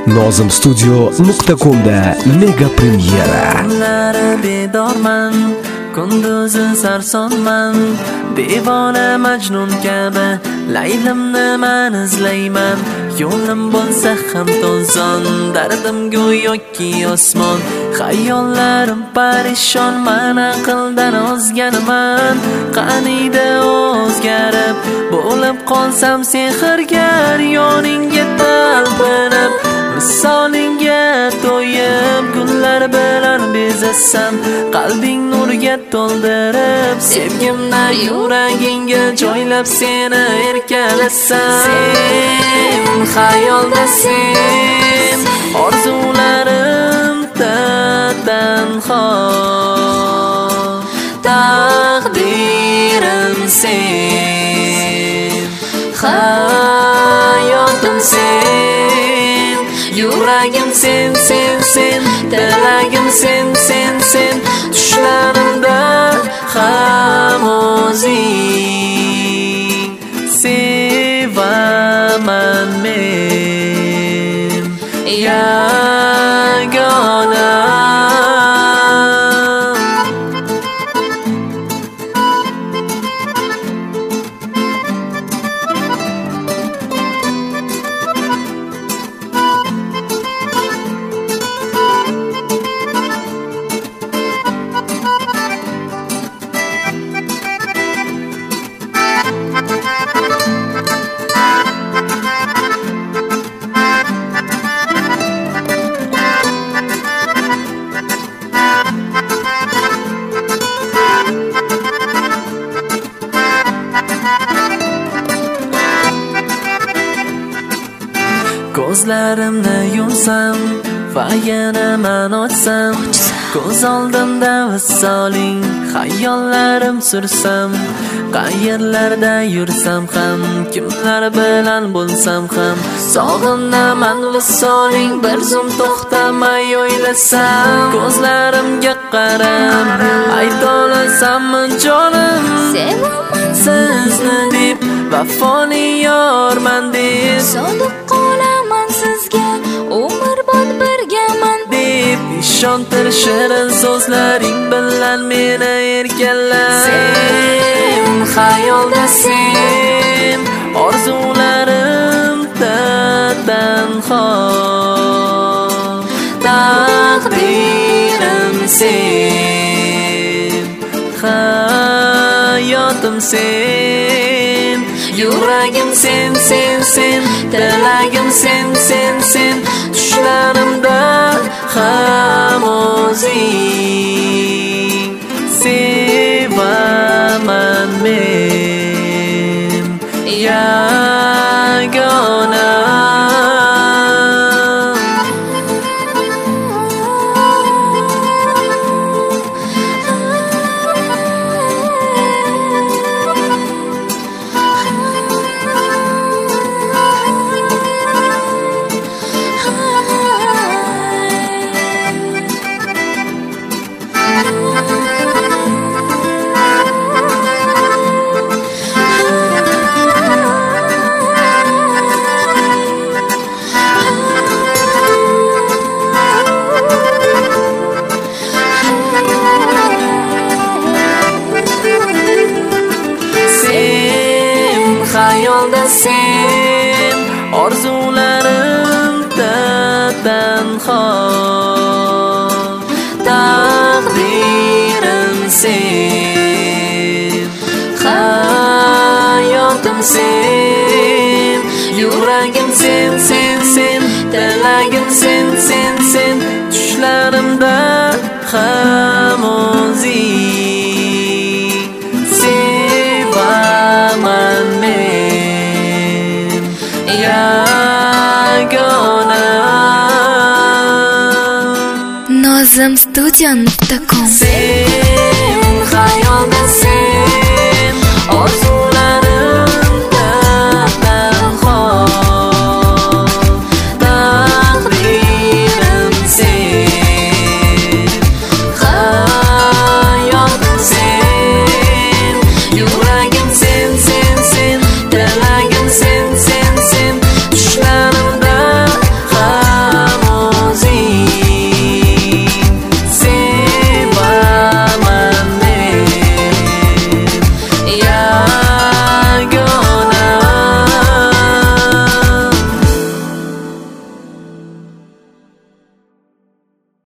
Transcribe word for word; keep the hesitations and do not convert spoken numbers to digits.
nozim studio nuqta com'da mega premyera. Bedorman, kunduzi sarsonman, devona majnun kabi laylimni man izlayman. Yo'lim bo'lsa ham to'zon, dardim go'yoki osmon. Xayollarim parishon, man aqldan ozganman. Qaniydi o'zgarib, bo'lib qolsam sehrgar, yoningga talpinib, misolingga to'yib, gullar bilan bezasam, qalbing nurga to'ldirib, sevgimdan yuragingga joylab seni erkalasam. Sen xayolda, sen orzularim tanho, taqdirim sen, hayotim sen, yuragim sen, sen, sen, tilagim sen, sen, sen, tushlarimda ham o'zing. Sevaman men yagona. Ko'zlarimni yumsam va yana man ochsam, ko'z oldimda visoling, xayollarim sursam, qayerlarda yursam ham, kimlar bilan bo'lsam ham, sog'inaman visoling, bir zum to'xtamay o'ylasam, ko'zlarimga qarab aytolasammi jonim, sevaman sizni deb, vafoni yorman deb, sodiq qolaman sizga, umrbod birgaman deb, ishontir shirin so'zlaring bilan meni erkalar. Sen xayolda, sen orzularim tanho, taqdirim sen, hayotim sen, yuragim sen, sen, sen, tilagim sen, sen, sen, tushlarimda ham o'zing. Sevaman men yagona. Xayolda sen orzularim tanho, taqdirim sen, hayotim sen, yuragim sen, sen, sen, tilagim sen, sen, sen, tushlarimda ham o'zing. Sevaman men yagona. nozim studio nuqta com. Sen xayolda, sen